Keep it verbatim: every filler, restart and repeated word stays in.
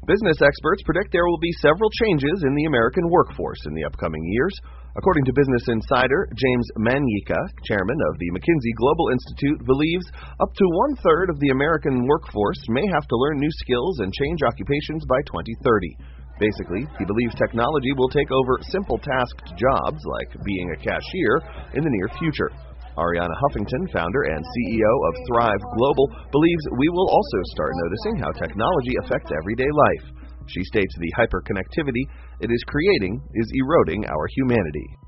Business experts predict there will be several changes in the American workforce in the upcoming years. According to Business Insider, James Manyika, chairman of the McKinsey Global Institute, believes up to one-third of the American workforce may have to learn new skills and change occupations by twenty thirty. Basically, he believes technology will take over simple-tasked jobs like being a cashier in the near future. Ariana Huffington, founder and C E O of Thrive Global, believes we will also start noticing how technology affects everyday life. She states the hyperconnectivity it is creating is eroding our humanity.